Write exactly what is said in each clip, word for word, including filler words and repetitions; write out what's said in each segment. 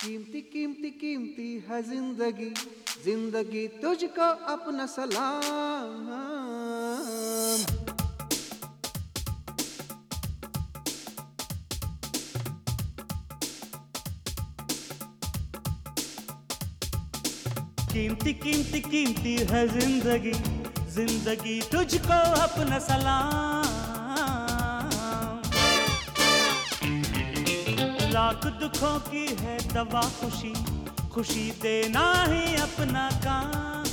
कीमती कीमती कीमती है जिंदगी, जिंदगी तुझको अपना सलाम। कीमती कीमती कीमती है जिंदगी, जिंदगी तुझको अपना सलाम। लाख दुखों की है दवा खुशी, खुशी देना ही अपना काम।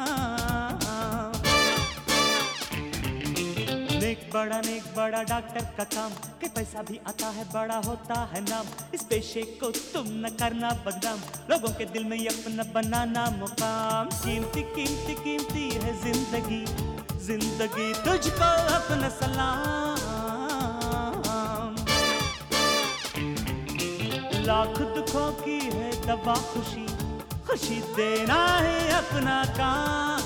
नेक बड़ा नेक बड़ा डॉक्टर का काम, के पैसा भी आता है बड़ा होता है नाम। इस पेशे को तुम न करना बदनाम, लोगों के दिल में अपना बनाना मुकाम। कीमती कीमती कीमती है जिंदगी, जिंदगी तुझको अपना सलाम। लाख दुखों की है दवा खुशी, खुशी देना है अपना काम।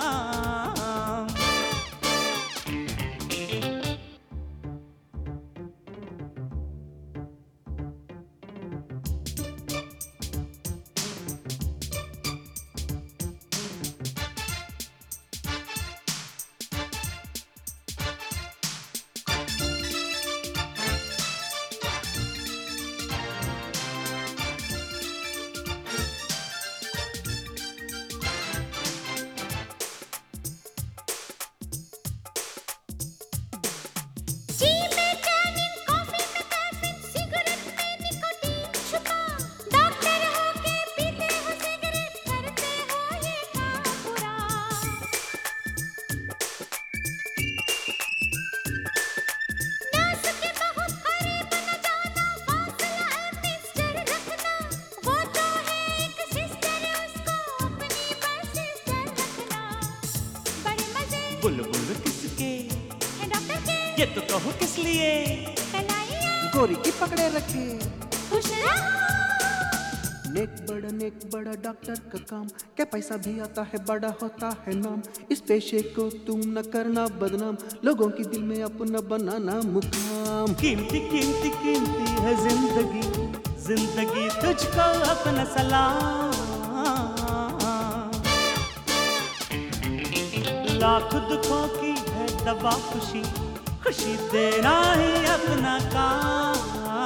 बुलबुल किसके है डॉक्टर के, ये तो कहो किस लिए गोरी की पकड़े रखे। खुश नेक बड़ा नेक बड़ा डॉक्टर का काम, क्या पैसा भी आता है बड़ा होता है नाम। इस पेशे को तुम न करना बदनाम, लोगों की दिल में अपना बनाना मुकाम। कीमती कीमती कीमती है जिंदगी, जिंदगी तुझको अपना सलाम। लाख दुखों की है दवा खुशी, खुशी देना ही अपना काम।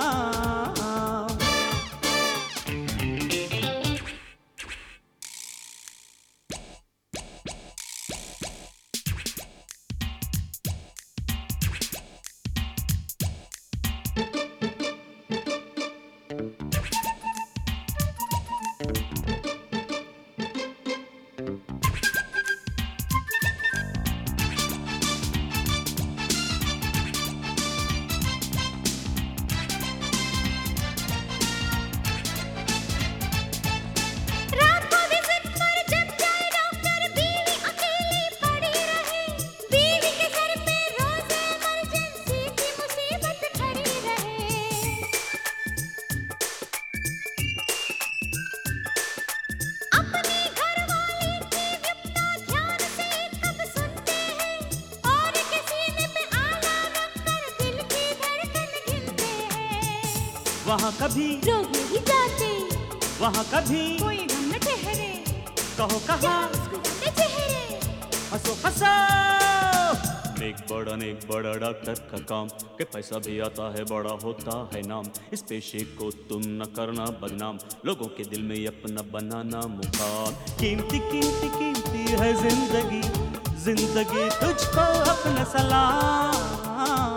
वहाँ कभी लोग नहीं जाते, वहाँ कभी कोई हम न ठहरे, कहो कहाँ मुस्कुराते चेहरे। हंसो हंसो। नेक बड़ा नेक बड़ा डॉक्टर का काम, के पैसा भी आता है बड़ा होता है नाम। इस पेशे को तुम न करना बदनाम, लोगों के दिल में अपना बनाना मुकाम। कीमती कीमती कीमती है जिंदगी, जिंदगी तुझको अपना सलाम।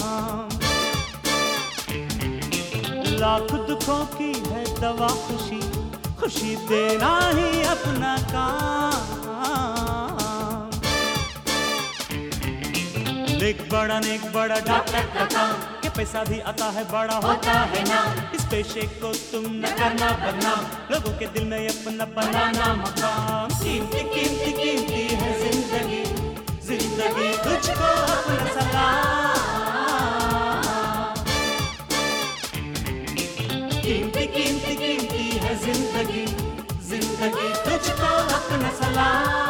लाख दुखों की है दवा खुशी, खुशी देना ही अपना काम। नेक बड़ा नेक बड़ा डॉक्टर का काम, के पैसा भी आता है बड़ा होता है नाम। इस पेशे को तुम न करना बदनाम, लोगों के दिल में अपना बनाना मकाम। कीमती कीमती कीमती है जिंदगी, जिंदगी तुझको अपना सलाम। कीमती कीमती कीमती है जिंदगी, जिंदगी तुझको अपना सलाम।